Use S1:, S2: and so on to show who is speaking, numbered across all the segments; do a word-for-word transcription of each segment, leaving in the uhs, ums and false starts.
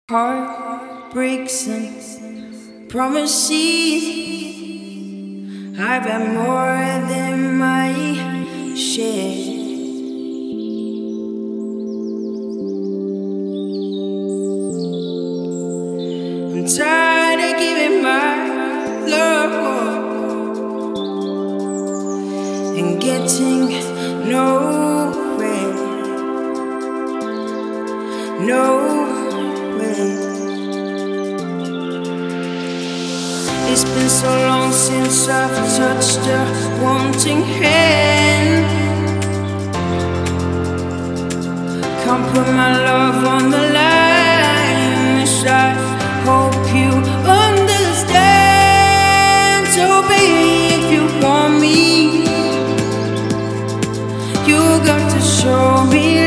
S1: Heart breaks and promises. I've had more than my share. I'm tired of giving my love and getting nowhere. Nowhere. It's been so long since I've touched a wanting hand. Can't put my love on the line. Yes, I hope you understand. So baby, if you want me, you got to show me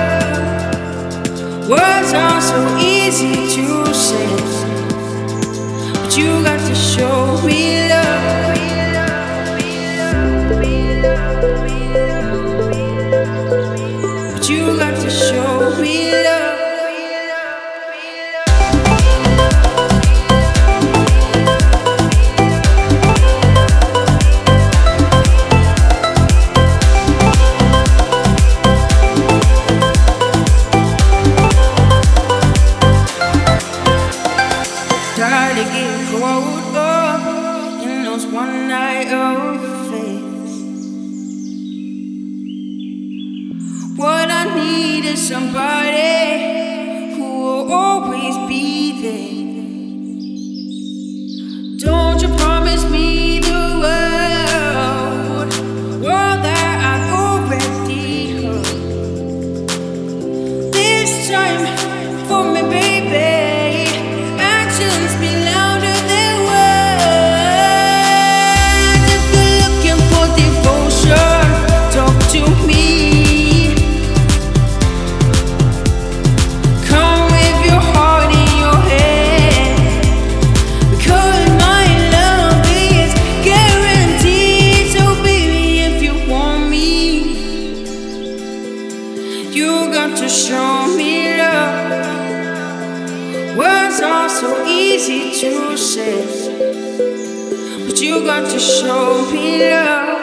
S1: love. Words are so easy to say, but you got to show me love. But you got to show me love. Tired to get caught up in those one night affairs. What I need is somebody who will always be there. Don't you promise me the world, world that I've already heard. This time for me, baby. Be louder than words. If you're looking for devotion, talk to me. Come with your heart in your head, because my love is guaranteed. So baby, if you want me, you got to show me love. Words are so easy to say, but you got to show me love.